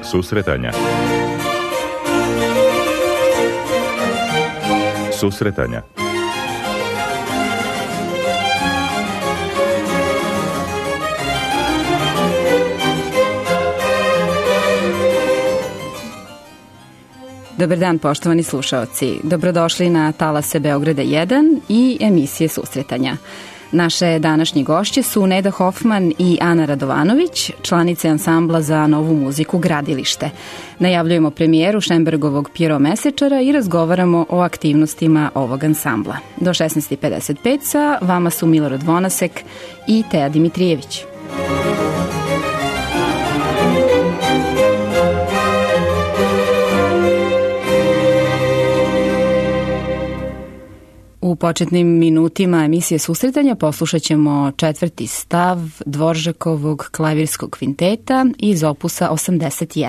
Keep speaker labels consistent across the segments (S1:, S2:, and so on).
S1: Susretanja. Susretanja.
S2: Dobar dan, poštovani slušaoci. Dobrodošli na Talase Beograda 1 i emisije Susretanja. Naše današnje gošće su Neda Hofman i Ana Radovanović, članice ansambla za novu muziku Gradilište. Najavljujemo premijeru Šembergovog Pjero Mesečara i razgovaramo o aktivnostima ovog ansambla. Do 16:55 sa vama su Milorad Vonasek i Teja Dimitrijević. U početnim minutima emisije Susretanja poslušat ćemo četvrti stav Dvoržakovog klavirskog kvinteta iz opusa 81.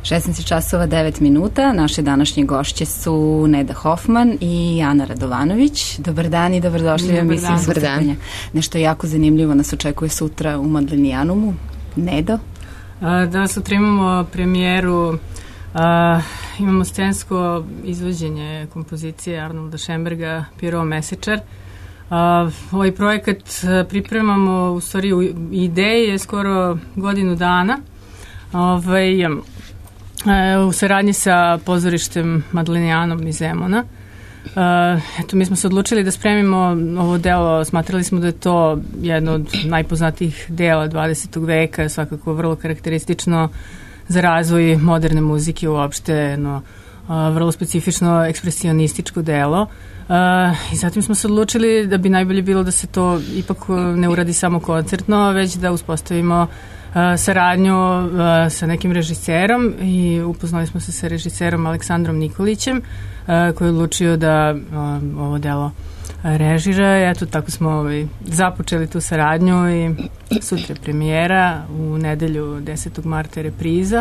S2: 16 časova 9 minuta. Naše današnje gošće su Neda Hofman i Ana Radovanović. Dobar dan i dobrodošli u emisiju Susretanja. Nešto jako zanimljivo nas očekuje sutra u Madlenijanumu. Nedo?
S1: Da, sutra imamo premijeru, imamo scensko izvođenje kompozicije Arnolda Schönberga Pierrot Mesečar. Ovaj projekat pripremamo, u stvari ideje je skoro godinu dana. U saradnji sa pozorištem Madlenijanom iz Zemuna. Eto, mi smo se odlučili da spremimo ovo delo, smatrali smo da je to jedno od najpoznatijih dela 20. veka, svakako vrlo karakteristično za razvoj moderne muzike uopšte, jedno vrlo specifično ekspresionističko delo. I zatim smo se odlučili da bi najbolje bilo da se to ipak ne uradi samo koncertno, već da uspostavimo saradnju sa nekim režiserom i upoznali smo se sa režiserom Aleksandrom Nikolićem koji je odlučio da ovo delo režira. Eto, tako smo započeli tu saradnju i sutra je premijera, u nedelju 10. marta repriza.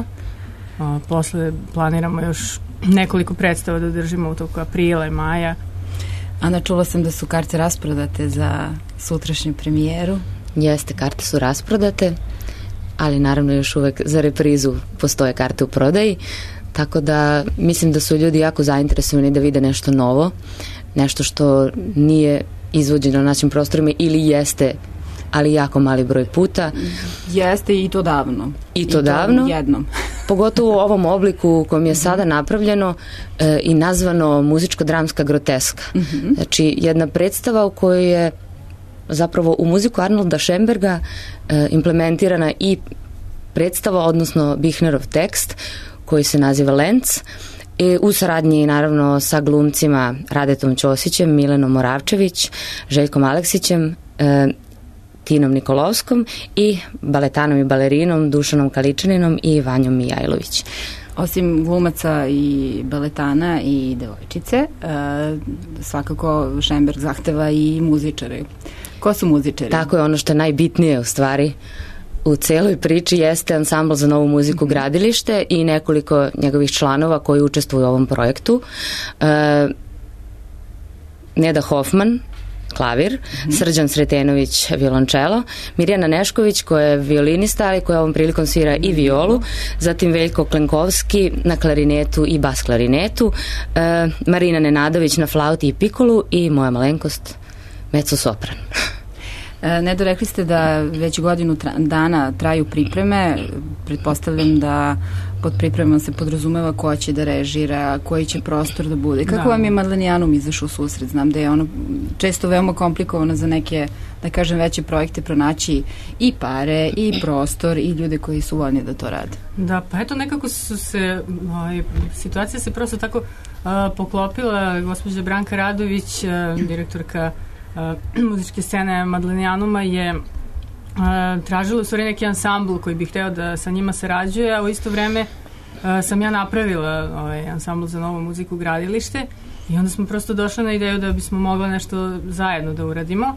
S1: Posle planiramo još nekoliko predstava da držimo u toku aprila i maja.
S2: Ana, čula sam da su karte rasprodate za sutrašnju premijeru.
S3: Jeste, karte su rasprodate, ali naravno još uvek za reprizu postoje karte u prodaji, tako da mislim da su ljudi jako zainteresovani da vide nešto novo, nešto što nije izvođeno na našim prostorima ili jeste, ali jako mali broj puta.
S2: Jeste i to davno.
S3: I to davno.
S2: Jednom.
S3: Pogotovo u ovom obliku u kojem je sada napravljeno i nazvano muzičko-dramska groteska. Znači, jedna predstava u kojoj je zapravo u muziku Arnolda Schönberga implementirana i predstava, odnosno Bihnerov tekst koji se naziva Lenz, i u saradnji naravno sa glumcima Radetom Ćosićem, Milenom Moravčević, Željkom Aleksićem, Tinom Nikolovskom i baletanom i balerinom Dušanom Kaličaninom i Vanjom Mijajlović.
S2: Osim glumaca i baletana i devojčice, svakako Schönberg zahteva i muzičare. Ko su muzičari?
S3: Tako je, ono što je najbitnije u stvari u celoj priči jeste ansambl za novu muziku Gradilište i nekoliko njegovih članova koji učestvuju u ovom projektu. Neda Hofman, klavir, Srđan Sretenović, violončelo, Mirjana Nešković koja je violinista, ali koja ovom prilikom svira i violu, zatim Veljko Klenkovski na klarinetu i bas klarinetu, Marina Nenadović na flauti i pikolu i moja malenkost mezzo sopran.
S2: Nedo, rekli ste da već godinu dana traju pripreme. Pretpostavljam da pod pripremom se podrazumeva ko će da režira, koji će prostor da bude. Kako vam je Madlenijanum izašao u susret? Znam da je ono često veoma komplikovano za neke, da kažem, veće projekte pronaći i pare, i prostor, i ljude koji su voljni da to rade.
S1: Da, pa eto, nekako su se, situacija se prosto tako poklopila. Gospođa Branka Radović, direktorka muzičke scene Madlenijanuma, je tražila u stvari neki ansambl koji bi hteo da sa njima sarađuje, a u isto vreme sam ja napravila ansambl za novu muziku Gradilište i onda smo prosto došli na ideju da bismo mogli nešto zajedno da uradimo.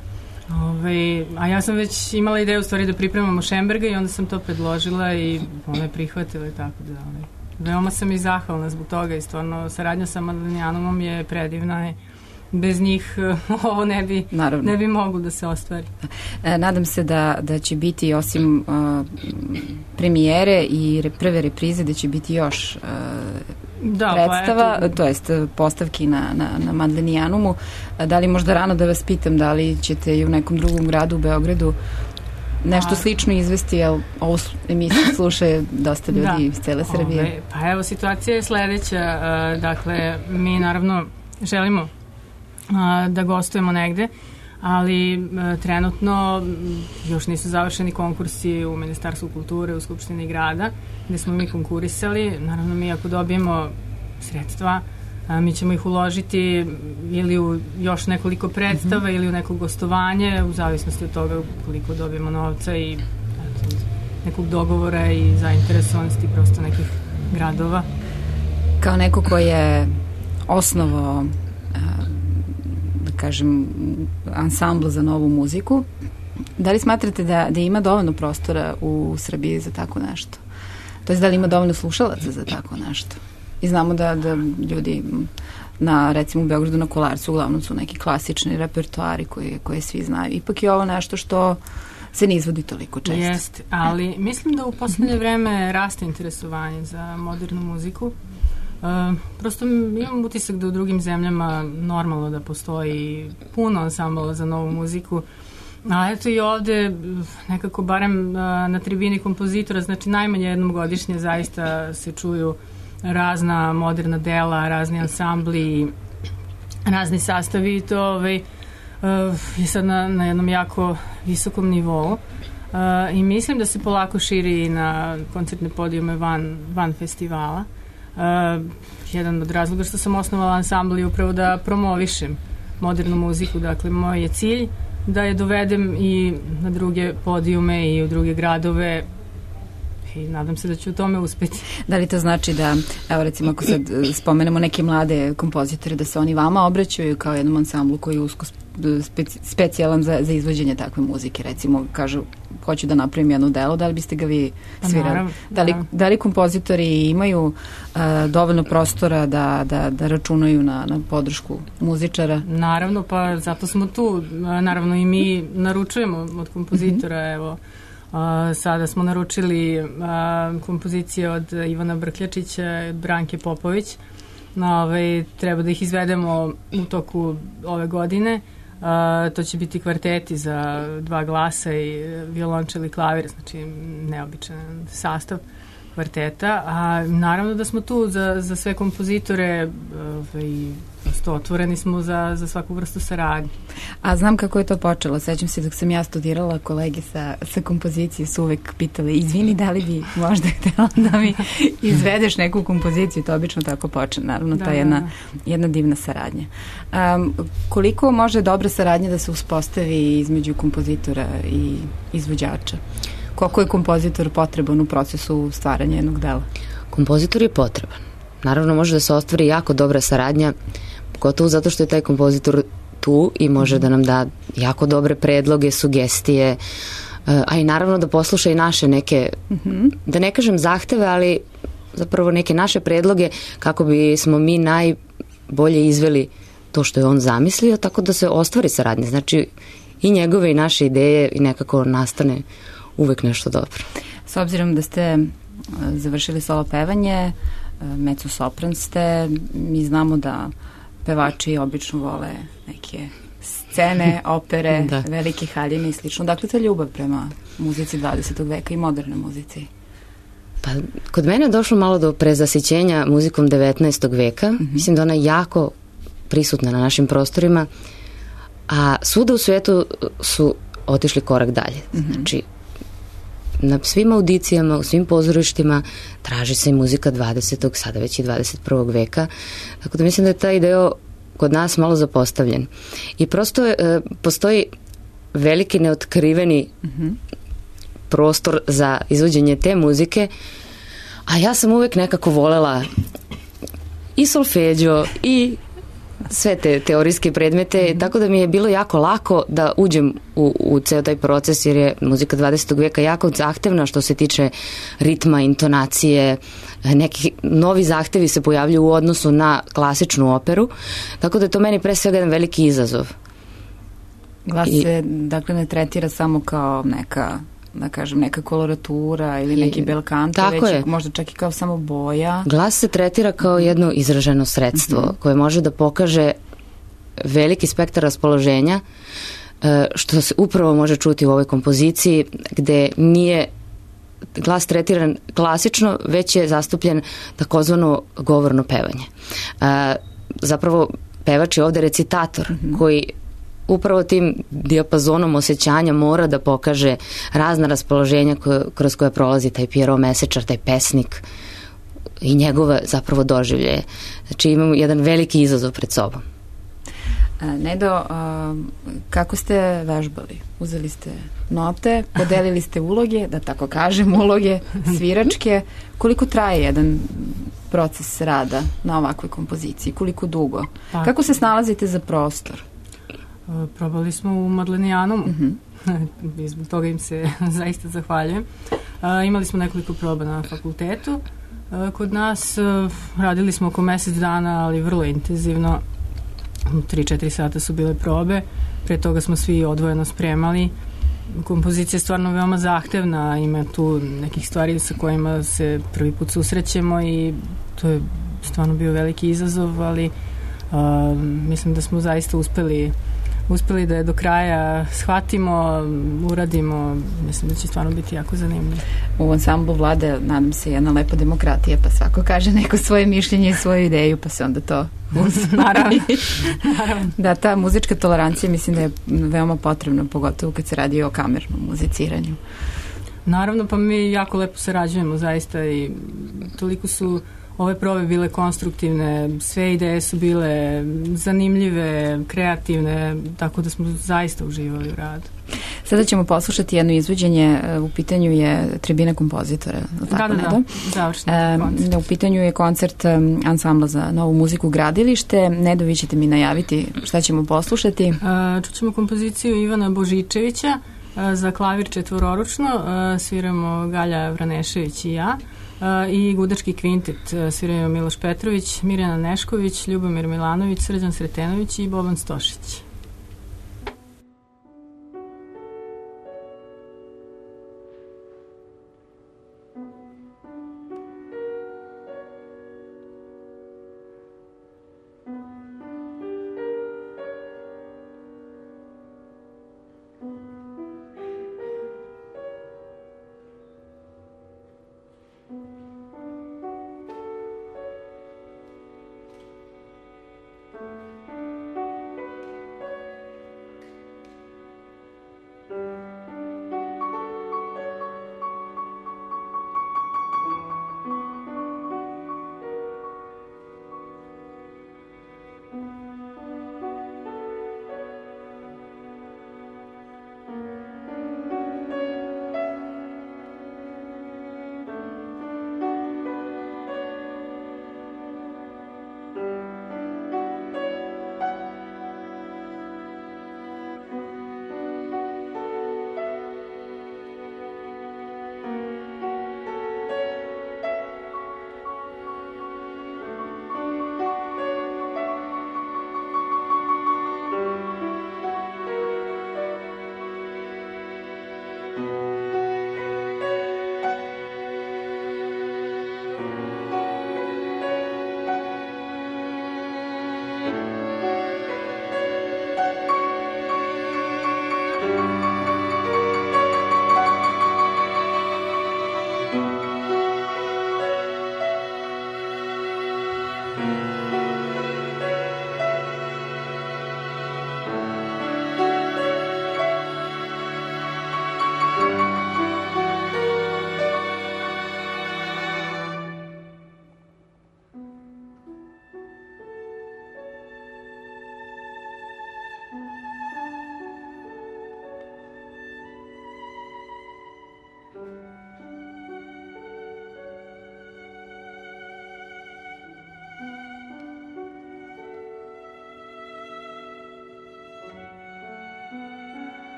S1: A ja sam već imala ideju u stvari da pripremamo Schönberga i onda sam to predložila i ona je prihvatila i tako da. Veoma sam i zahvalna zbog toga i stvarno saradnja sa Madlenijanumom je predivna i bez njih ovo ne bi moglo da se ostvari.
S2: Nadam se da će biti osim premijere i prve reprize da će biti još predstava, to jest postavki na Madlenijanumu. Da li možda rano da vas pitam da li ćete i u nekom drugom gradu u Beogradu nešto slično izvesti, jer ovu emisiju slušaju dosta ljudi iz cele Srbije.
S1: Pa evo, situacija je sledeća. Dakle, mi naravno želimo da gostujemo negde, ali trenutno još nisu završeni konkursi u Ministarstvu kulture, u Skupštini grada, gde smo mi konkurisali. Naravno, mi ako dobijemo sredstva, mi ćemo ih uložiti ili u još nekoliko predstava ili u neko gostovanje, u zavisnosti od toga koliko dobijemo novca i nekog dogovora i zainteresovanosti prosto nekih gradova.
S2: Kao neko ko je osnovao kažem, ansambl za novu muziku, da li smatrate da ima dovoljno prostora u Srbiji za tako nešto? To je da li ima dovoljno slušalaca za tako nešto? I znamo da ljudi recimo u Beogradu na Kolarcu uglavnom su neki klasični repertoari koje svi znaju. Ipak je ovo nešto što se ne izvodi toliko često.
S1: Jeste, ali mislim da u poslednje vreme raste interesovanje za modernu muziku. Prosto imam utisak da u drugim zemljama normalno da postoji puno ansambala za novu muziku, a eto i ovde nekako barem na tribini kompozitora, znači najmanje jednom godišnje zaista se čuju razna moderna dela, razni ansambli, razni sastavi i to je sad na jednom jako visokom nivou i mislim da se polako širi na koncertne podijume van festivala. Jedan od razloga što sam osnovala ansambl je upravo da promovišem modernu muziku, dakle moj je cilj da je dovedem i na druge podijume i u druge gradove i nadam se da ću u tome uspeti.
S2: Da li to znači da, evo recimo ako sad spomenemo neke mlade kompozitore, da se oni vama obraćaju kao jednom ansamblu koji je usko specijalan za izvođenje takve muzike, recimo kažu hoću da napravim jedno delo, da li biste ga vi svirali?
S1: Naravno,
S2: da li kompozitori imaju dovoljno prostora da računaju na podršku muzičara?
S1: Naravno, pa zato smo tu. Naravno i mi naručujemo od kompozitora, evo sada smo naručili kompozicije od Ivana Brkljačića i Branke Popović. Treba da ih izvedemo u toku ove godine. To će biti kvarteti za 2 glasa i violončel i klavir, znači neobičan sastav kvarteta. A naravno da smo tu za sve kompozitore i prosto otvoreni smo za svaku vrstu saradnje.
S2: A znam kako je to počelo. Sećam se dok sam ja studirala, kolege sa kompozicije su uvek pitali, izvini, da li bi možda htjela da mi izvedeš neku kompoziciju? To obično tako počne. Naravno, to je jedna divna saradnja. Koliko može dobra saradnja da se uspostavi između kompozitora i izvođača? Koliko je kompozitor potreban u procesu stvaranja jednog dela?
S3: Kompozitor je potreban. Naravno, može da se ostvari jako dobra saradnja, pogotovo zato što je taj kompozitor tu i može da nam da jako dobre predloge, sugestije, a i naravno da posluša i naše neke, da ne kažem zahteve, ali zapravo neke naše predloge kako bi smo mi najbolje izveli to što je on zamislio, tako da se ostvari saradnja. Znači i njegove i naše ideje i nekako nastane uvek nešto dobro.
S2: S obzirom da ste završili solo pevanje, mezzo-sopran ste, mi znamo da pevači obično vole neke scene, opere, velike haljine i slično. Dakle, ta ljubav prema muzici 20. veka i modernoj muzici?
S3: Pa, kod mene je došlo malo do prezasićenja muzikom 19. veka. Mislim da ona je jako prisutna na našim prostorima, a svuda u svetu su otišli korak dalje. Znači, na svim audicijama, u svim pozorištima traži se i muzika 20. sada već i 21. veka. Tako da mislim da je taj deo kod nas malo zapostavljen. I prosto postoji veliki neotkriveni prostor za izvođenje te muzike, a ja sam uvek nekako volela i solfeđo i sve te teorijske predmete, tako da mi je bilo jako lako da uđem u ceo taj proces, jer je muzika 20. veka jako zahtevna što se tiče ritma, intonacije, neki novi zahtevi se pojavljuju u odnosu na klasičnu operu, tako da je to meni pre svega jedan veliki izazov.
S2: Glas se, dakle, ne tretira samo kao neka koloratura ili neki bel kanto, već možda čak i kao samo boja.
S3: Glas se tretira kao jedno izraženo sredstvo koje može da pokaže veliki spektar raspoloženja, što se upravo može čuti u ovoj kompoziciji, gde nije glas tretiran klasično, već je zastupljen takozvano govorno pevanje. Zapravo pevač je ovde recitator koji upravo tim dijapazonom osjećanja mora da pokaže razna raspoloženja kroz koje prolazi taj Pierrot mesečar, taj pesnik i njegove zapravo doživlje. Znači imamo jedan veliki izazov pred sobom.
S2: Nedo, kako ste vežbali? Uzeli ste note, podelili ste uloge, da tako kažem, uloge sviračke. Koliko traje jedan proces rada na ovakvoj kompoziciji? Koliko dugo? Kako se snalazite za prostor?
S1: Probali smo u Madlenijanom i zbog toga im se zaista zahvaljujem. Imali smo nekoliko proba na fakultetu. Kod nas radili smo oko mesec dana, ali vrlo intenzivno. 3-4 sata su bile probe. Pre toga smo svi odvojeno spremali. Kompozicija je stvarno veoma zahtevna, ima tu nekih stvari sa kojima se prvi put susrećemo i to je stvarno bio veliki izazov, ali mislim da smo zaista uspeli da je do kraja shvatimo, uradimo. Mislim da će stvarno biti jako zanimljivo.
S2: U ansamblu vlade, nadam se, jedna lepa demokratija, pa svako kaže neko svoje mišljenje i svoju ideju, pa se onda to
S1: Naravno.
S2: Da, ta muzička tolerancija mislim da je veoma potrebna, pogotovo kad se radi o kamernom muziciranju.
S1: Naravno, pa mi jako lepo sarađujemo zaista i toliko su ove probe bile konstruktivne, sve ideje su bile zanimljive, kreativne, tako da smo zaista uživali u radu.
S2: Sada ćemo poslušati jedno izvođenje, u pitanju je Tribina kompozitora.
S1: Da, završni koncert.
S2: U pitanju je koncert ansambla za novu muziku Gradilište. Nedo, vi ćete mi najaviti šta ćemo poslušati.
S1: Čućemo kompoziciju Ivana Božičevića za klavir četvororučno, sviramo Galja Vranešević i ja, i gudački kvintet sviraju Miloš Petrović, Mirjana Nešković, Ljubomir Milanović, Srđan Sretenović i Boban Stošić.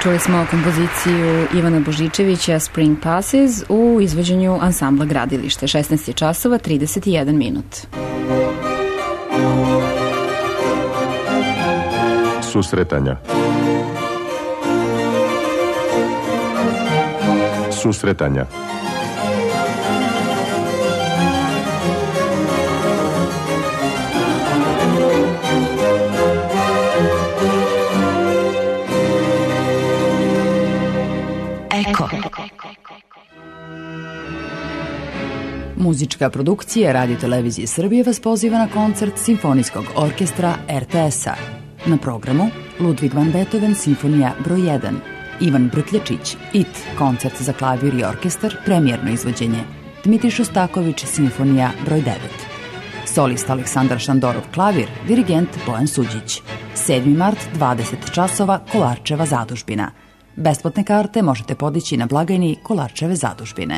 S2: Čuli smo kompoziciju Ivana Božičevića Spring Passes u izvođenju ansambla Gradilište. 16 časova 31 minut.
S4: Susretanja. Susretanja.
S2: Eko. Muzička produkcija Radio Televizije Srbije vas poziva na koncert Simfonijskog orkestra RTS-a. Na programu Ludwig van Beethoven Simfonija broj 1, Ivan Brkljačić, IT, koncert za klavir i orkestar, premijerno izvođenje, Dmitri Šostaković Simfonija broj 9. Solist Aleksandar Šandorov klavir, dirigent Bojan Suđić. 7. mart, 20 časova, Kolarčeva zadužbina. Besplatne karte možete podići na blagajni Kolarčeve zadužbine.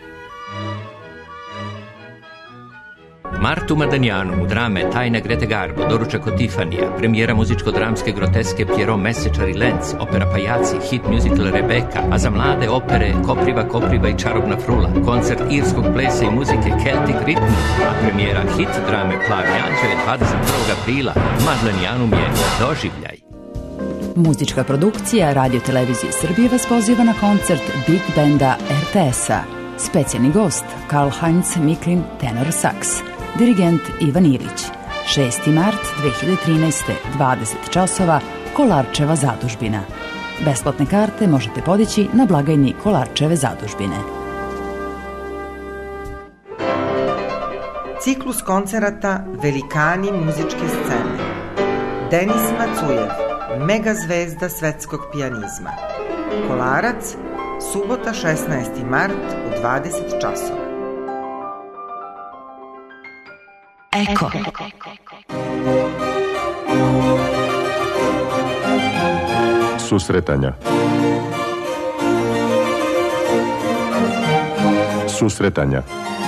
S5: Martu Madanjanu u drame Tajna Grete Garbo, doručak od Tifanija, premijera muzičko-dramske groteske Pierrot Mesečar i Lenz, opera Pajaci, hit musical Rebeka, a za mlade opere Kopriva i čarobna frula, koncert irskog plesa i muzike Celtic Rhythm, a premijera hit drame Plavi anđeo je 21. aprila. Madanjanum je doživljaj.
S2: Muzička produkcija Radio Televizije Srbije vas poziva na koncert Big Banda RTS-a. Specijalni gost Karl-Heinz Miklin tenor saks. Dirigent Ivan Ilić. 6. mart 2013. 20 časova, Kolarčeva zadužbina. Besplatne karte možete podići na blagajni Kolarčeve zadužbine.
S6: Ciklus koncerata Velikani muzičke scene. Denis Macujev, mega zvezda svetskog pijanizma. Kolarac, subota 16. mart u 20 časova.
S2: Eko.
S4: Susretanja. Susretanja.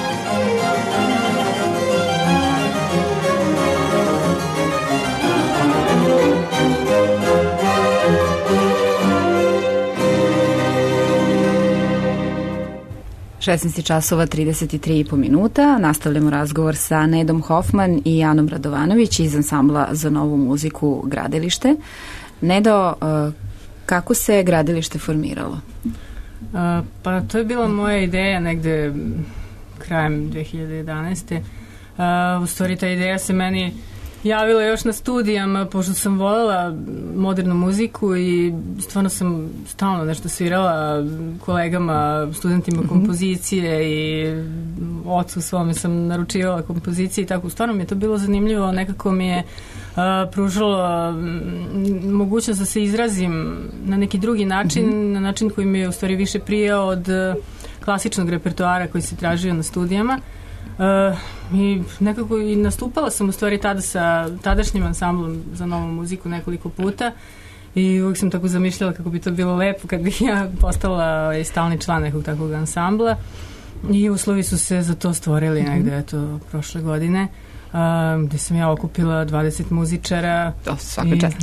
S2: 16 časova 33,5 minuta. Nastavljamo razgovor sa Nedom Hofman i Anom Radovanović iz ansambla za novu muziku Gradilište. Nedo, kako se Gradilište formiralo?
S1: Pa to je bila moja ideja negde krajem 2011. U stvari ta ideja se meni javila još na studijama, pošto sam voljela modernu muziku i stvarno sam stalno nešto svirala kolegama, studentima kompozicije i ocu svome sam naručivala kompozicije i tako. Stvarno mi je to bilo zanimljivo, nekako mi je pružalo mogućnost da se izrazim na neki drugi način, na način koji mi je u stvari više prijao od klasičnog repertoara koji se tražio na studijama. I nekako i nastupala sam u stvari tada sa tadašnjim ansamblom za novu muziku nekoliko puta i uvijek sam tako zamišljala kako bi to bilo lepo kad bih ja postala stalni član nekog takvog ansambla i uslovi su se za to stvorili negde eto prošle godine, gde sam ja okupila 20 muzičara.
S2: Svaka čast.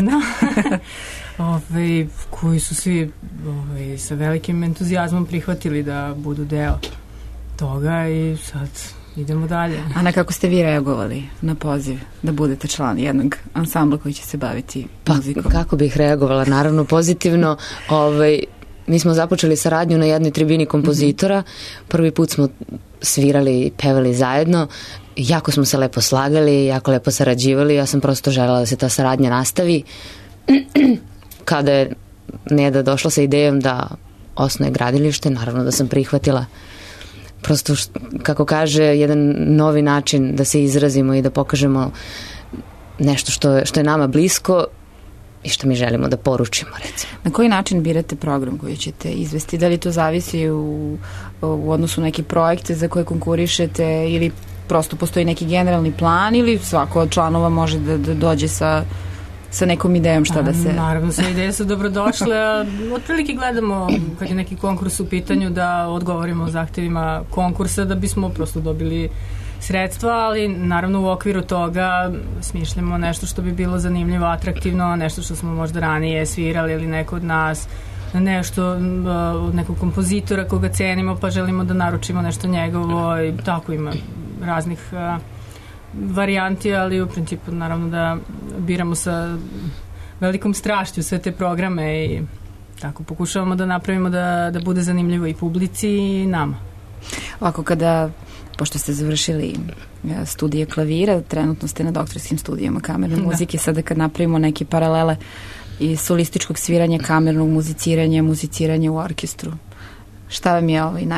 S1: Koji su svi sa velikim entuzijazmom prihvatili da budu deo toga i sad idemo dalje.
S2: Ana, kako ste vi reagovali na poziv da budete član jednog ansambla koji će se baviti muzikom?
S3: Pa, kako bih reagovala? Naravno, pozitivno. Mi smo započeli saradnju na jednoj tribini kompozitora. Prvi put smo svirali i pevali zajedno. Jako smo se lepo slagali, jako lepo sarađivali. Ja sam prosto želela da se ta saradnja nastavi. Kada je Neda došla sa idejom da osnuje Gradilište, naravno da sam prihvatila. Prosto, kako kaže, jedan novi način da se izrazimo i da pokažemo nešto što je nama blisko i što mi želimo da poručimo, recimo.
S2: Na koji način birate program koji ćete izvesti? Da li to zavisi u odnosu na neke projekte za koje konkurišete ili prosto postoji neki generalni plan ili svako od članova može da dođe sa nekom idejom šta da se...
S1: Naravno, sve ideje su dobrodošle. Otprilike gledamo kad je neki konkurs u pitanju da odgovorimo zahtevima konkursa da bismo prosto dobili sredstva, ali naravno u okviru toga smišljamo nešto što bi bilo zanimljivo, atraktivno, nešto što smo možda ranije svirali ili neko od nas nešto od nekog kompozitora koga cenimo pa želimo da naručimo nešto njegovo i tako ima raznih varijanti, ali u principu naravno da biramo sa velikom strašću sve te programe i tako pokušavamo da napravimo da bude zanimljivo i publici i nama.
S2: Ovako pošto ste završili studije klavira, trenutno ste na doktorskim studijama kamerne muzike, sada kad napravimo neke paralele i solističkog sviranja, kamernog muziciranja u orkestru, šta vam je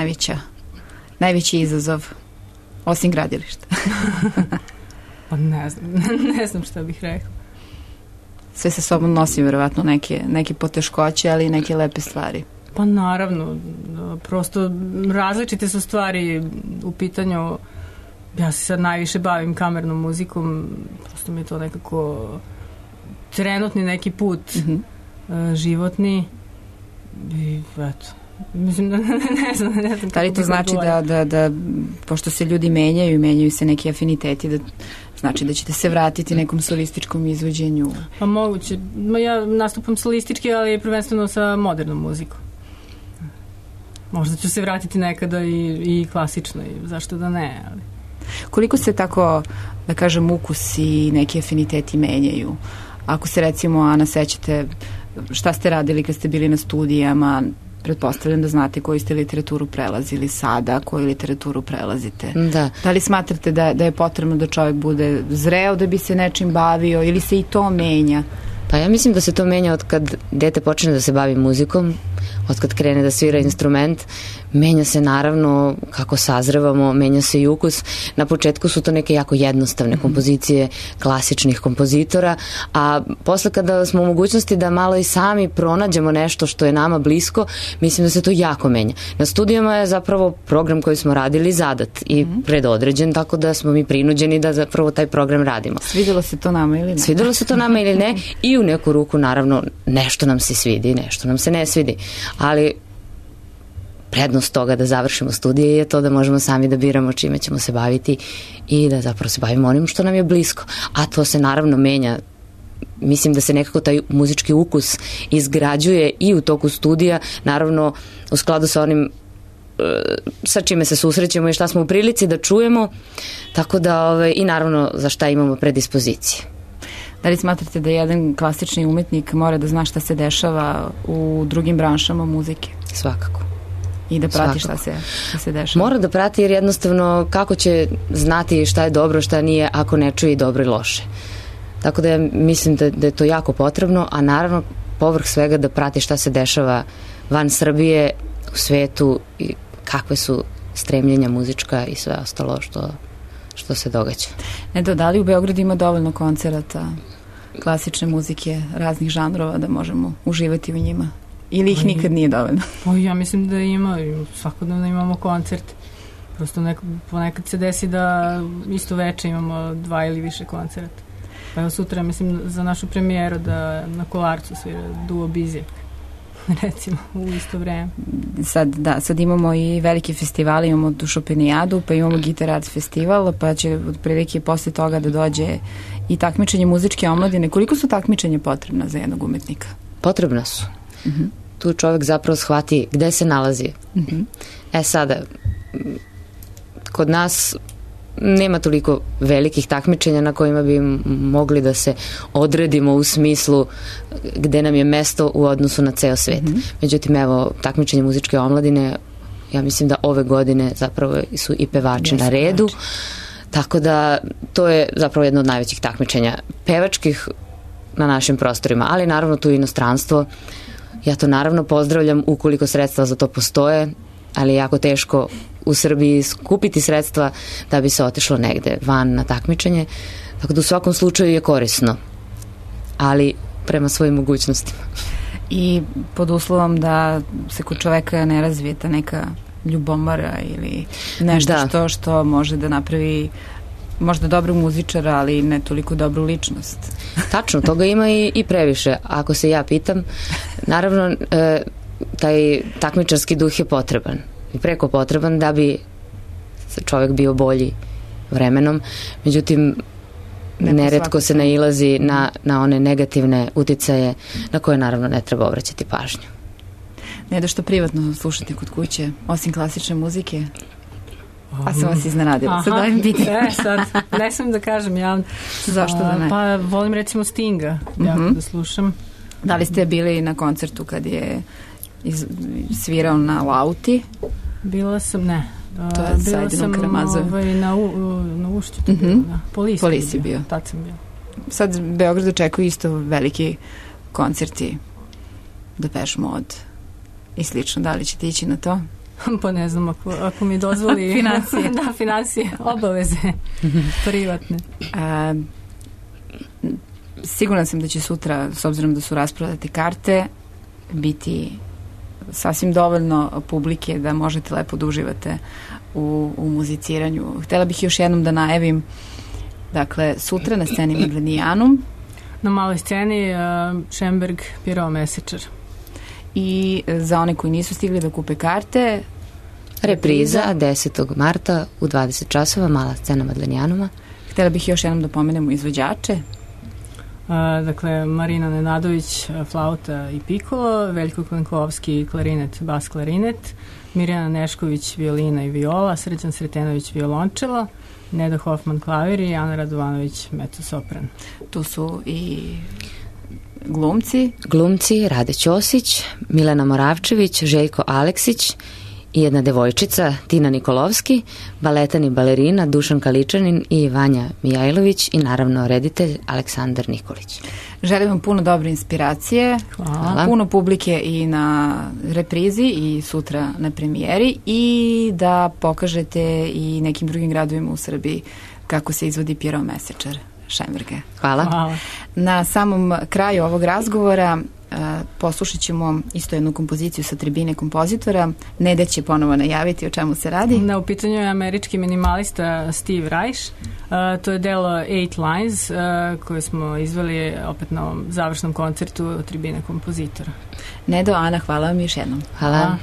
S2: najveći izazov osim gradilišta?
S1: Pa ne znam šta bih rekao.
S2: Sve sa sobom nosi verovatno neke poteškoće, ali i neke lepe stvari.
S1: Pa naravno, prosto različite su stvari u pitanju. Ja se sad najviše bavim kamernom muzikom, prosto mi je to nekako trenutni neki put životni i eto. Mislim da ne znam
S2: da li to znači da pošto se ljudi menjaju se neki afiniteti, da znači da ćete se vratiti nekom solističkom izvođenju?
S1: Pa moguće. Ja nastupam solistički, ali prvenstveno sa modernom muzikom. Možda ću se vratiti nekada i klasično, i zašto da ne, ali...
S2: Koliko se tako, da kažem, ukus i neki afiniteti menjaju? Ako se recimo, Ana, sećate šta ste radili kad ste bili na studijama, pretpostavljam da znate koju ste literaturu prelazili sada, koju literaturu prelazite. Da li smatrate da je potrebno da čovjek bude zreo da bi se nečim bavio ili se i to menja?
S3: Pa ja mislim da se to menja od kad dete počne da se bavi muzikom, od kad krene da svira instrument, menja se naravno kako sazrevamo, menja se i ukus. Na početku su to neke jako jednostavne kompozicije klasičnih kompozitora, a posle kada smo u mogućnosti da malo i sami pronađemo nešto što je nama blisko, mislim da se to jako menja. Na studijama je zapravo program koji smo radili zadat i predodređen, tako da smo mi prinuđeni da zapravo taj program radimo.
S2: Svidjelo se to nama ili ne?
S3: Svidjelo se to nama ili ne i u neku ruku naravno nešto nam se svidi, nešto nam se ne svidi, ali prednost toga da završimo studije je to da možemo sami da biramo čime ćemo se baviti i da zapravo se bavimo onim što nam je blisko, a to se naravno menja. Mislim da se nekako taj muzički ukus izgrađuje i u toku studija, naravno u skladu sa onim sa čime se susrećemo i šta smo u prilici da čujemo, tako da i naravno za šta imamo predispozicije.
S2: Da li smatrate da jedan klasični umetnik mora da zna šta se dešava u drugim branšama muzike?
S3: Svakako.
S2: I da prati šta se dešava?
S3: Mora da prati, jer jednostavno kako će znati šta je dobro, šta nije, ako ne čuje i dobro i loše. Tako da ja mislim da je to jako potrebno, a naravno povrh svega da prati šta se dešava van Srbije, u svetu i kakve su stremljenja muzička i sve ostalo što se događa.
S2: Da li u Beogradu ima dovoljno koncerata klasične muzike, raznih žanrova da možemo uživati u njima? Ili ih nikad nije dovoljno? Ja
S1: mislim da ima, svakodnevno imamo koncert. Prosto ponekad se desi da isto veče imamo 2 ili više koncerta. Pa evo sutra, mislim, za našu premijeru da na Kolarcu svira duo Bizijak, recimo, u isto vreme.
S2: Sad imamo i velike festivale, imamo Dušopenijadu, pa imamo Gitar Arts festival, pa će otprilike posle toga da dođe i takmičenje muzičke omladine. Koliko su takmičenja potrebna za jednog umetnika?
S3: Potrebna su. Tu čovjek zapravo shvati gde se nalazi. Sada, kod nas nema toliko velikih takmičenja na kojima bi mogli da se odredimo u smislu gde nam je mesto u odnosu na ceo svet. Međutim, evo, takmičenje muzičke omladine, ja mislim da ove godine zapravo su i pevači na redu, tako da to je zapravo jedno od najvećih takmičenja pevačkih na našim prostorima, ali naravno tu i inostranstvo. Ja to naravno pozdravljam ukoliko sredstva za to postoje, ali je jako teško u Srbiji skupiti sredstva da bi se otišlo negde van na takmičenje, tako da u svakom slučaju je korisno, ali prema svojim mogućnostima.
S2: I pod uslovom da se kod čoveka ne razvije ta neka ljubomara ili nešto što može da napravi možda dobrog muzičara, ali ne toliko dobru ličnost.
S3: Tačno, toga ima i previše. Ako se ja pitam, naravno taj takmičarski duh je potreban i preko potreban da bi čovjek bio bolji vremenom. Međutim, neretko se nailazi na one negativne uticaje na koje naravno ne treba obraćati pažnju.
S2: Ne da što privatno slušate kod kuće, osim klasične muzike? Pa sam vas iznenadila. Sad dajem pitanje.
S1: Sad, ne sam da kažem javno.
S2: Zašto da ne?
S1: Pa volim recimo Stinga, jako da slušam.
S2: Da li ste bili na koncertu kad je svirao na Lauti?
S1: Bila sam, ne.
S2: To je sa Edinom Karamazovim.
S1: Na Ušću to bilo, da.
S2: Polisi bio.
S1: Tad sam bio.
S2: Sad Beograd očekuje isto veliki koncerti, Depeche Mode i slično. Da li ćete ići na to?
S1: Pa ne znam, ako mi dozvoli
S2: financije.
S1: Da, financije, obaveze privatne.
S2: Sigurna sam da će sutra, s obzirom da su rasprodate karte, biti sasvim dovoljno publike da možete lepo da uživate u muziciranju. Htela bih još jednom da najavim, dakle, sutra na sceni Madlenijanum.
S1: Na maloj sceni Šemberg, Pierrot Mesečar.
S2: I za one koji nisu stigli da kupe karte,
S3: repriza 10. marta u 20 časova, mala scena Madlenijanuma.
S2: Htela bih još jednom da pomenemo izvođače.
S1: Dakle, Marina Nenadović, flauta i pikolo, Veljko Klenkovski, klarinet, bas klarinet, Mirjana Nešković, violina i viola, Srđan Sretenović, violončelo, Neda Hoffman, klavir i Ana Radovanović, mezzosopran.
S2: Tu su i glumci
S3: Rade Ćosić, Milena Moravčević, Željko Aleksić i jedna devojčica, Tina Nikolovski, baletan i balerina Dušan Kaličanin i Vanja Mijajlović i naravno reditelj Aleksandar Nikolić.
S2: Želim vam puno dobre inspiracije, puno publike i na reprizi i sutra na premijeri i da pokažete i nekim drugim gradovima u Srbiji kako se izvodi Pierrot Mesečar Šemberga.
S3: Hvala.
S2: Na samom kraju ovog razgovora poslušat ćemo isto jednu kompoziciju sa tribine kompozitora. Neda će ponovo najaviti o čemu se radi.
S1: U pitanju je američki minimalista Steve Reich. To je delo Eight Lines koje smo izveli opet na ovom završnom koncertu tribine kompozitora.
S2: Nedo, Ana, hvala vam još jednom.
S3: Hvala.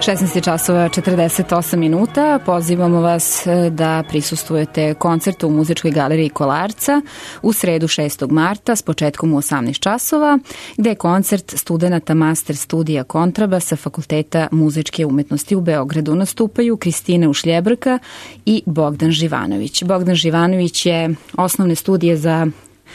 S2: 16 časova 48 minuta. Pozivamo vas da prisustvujete koncertu u Muzičkoj galeriji Kolarca u sredu 6. marta s početkom u 18 časova, gde je koncert studenata master studija kontrabasa Fakulteta muzičke umetnosti u Beogradu. Nastupaju Kristina Ušljebrka i Bogdan Živanović. Bogdan Živanović je osnovne studije za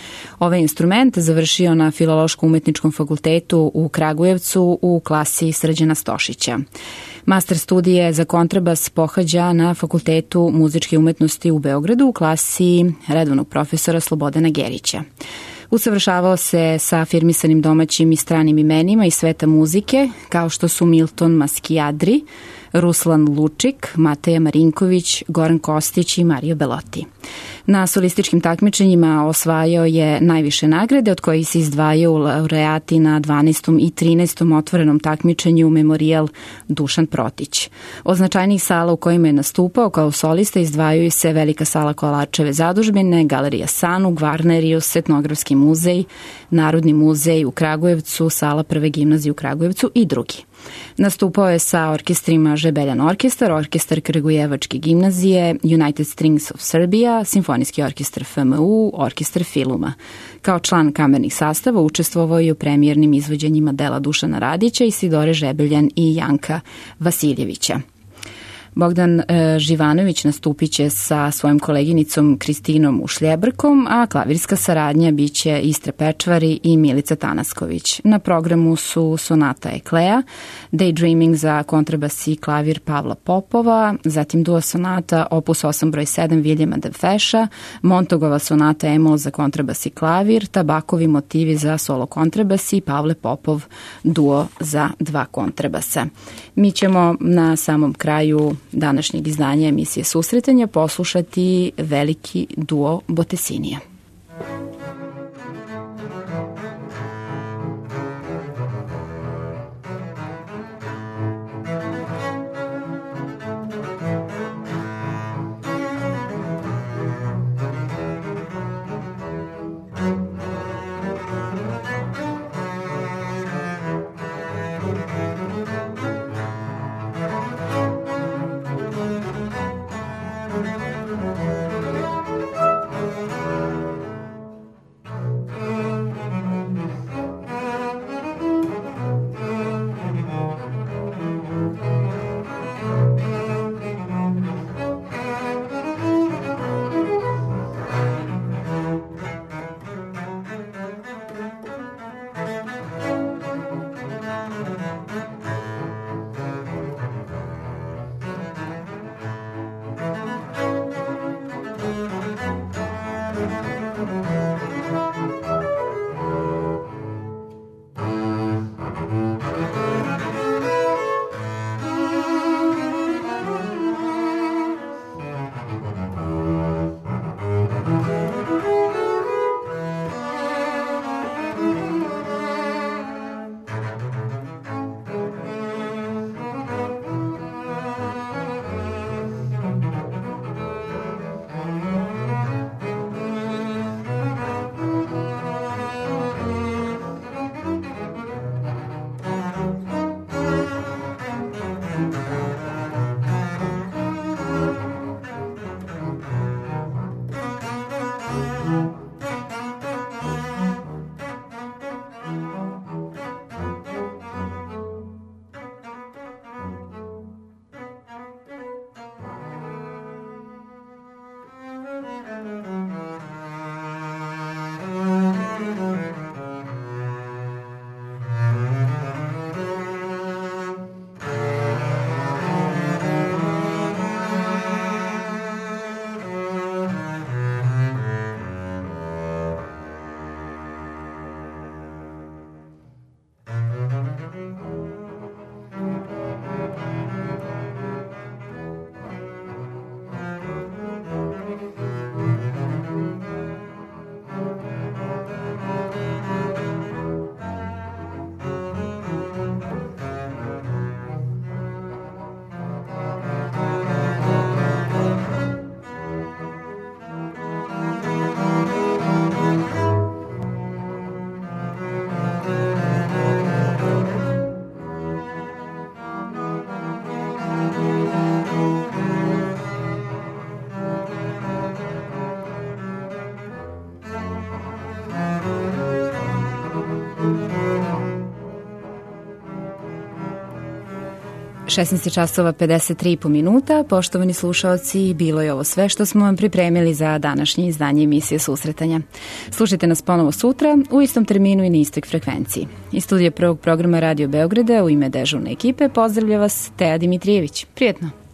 S2: ove instrumente završio na Filološko-umetničkom fakultetu u Kragujevcu u klasi Srđana Stošića. Master studije za kontrabas pohađa na Fakultetu muzičke umetnosti u Beogradu u klasi redovnog profesora Slobodana Gerića. Usavršavao se sa afirmisanim domaćim i stranim imenima iz sveta muzike, kao što su Milton Maskijadri, Ruslan Lučik, Mateja Marinković, Goran Kostić i Mario Belotti. Na solističkim takmičenjima osvajao je najviše nagrade, od kojih se izdvajaju laureati na 12. i 13. otvorenom takmičenju Memorijal Dušan Protić. Od značajnih sala u kojima je nastupao kao solista izdvajaju se Velika sala Kolarčeve zadužbine, Galerija Sanu, Gvarnerius, Etnografski muzej, Narodni muzej u Kragujevcu, Sala Prve gimnazije u Kragujevcu i drugi. Nastupao je sa orkestrima Žebeljan orkestar, Orkestar Kragujevačke gimnazije, United Strings of Serbia, Simfonijski orkestar FMU, Orkestar Filuma. Kao član kamernih sastava učestvovao je u premijernim izvođenjima dela Dušana Radića, Isidore Žebeljan i Janka Vasiljevića. Bogdan Živanović nastupit će sa svojom koleginicom Kristinom Ušljebrkom, a klavirska saradnja biće Istra Pečvari i Milica Tanasković. Na programu su Sonata Eklea, Daydreaming za kontrabas i klavir Pavla Popova, zatim duo sonata Opus 8 broj 7 Viljama Devfeša, Montogova sonata Emol za kontrabas i klavir, Tabakovi motivi za solo kontrabas i Pavle Popov duo za 2 kontrabasa. Mi ćemo na samom kraju današnjeg izdanja emisije Susretanja poslušati veliki duo Botesinija. 16 časova 53,5 minuta. Poštovani slušaoci, bilo je ovo sve što smo vam pripremili za današnje izdanje emisije Susretanja. Slušajte nas ponovo sutra u istom terminu i na istoj frekvenciji. Iz studija prvog programa Radio Beograda u ime dežurne ekipe pozdravlja vas Teja Dimitrijević. Prijetno!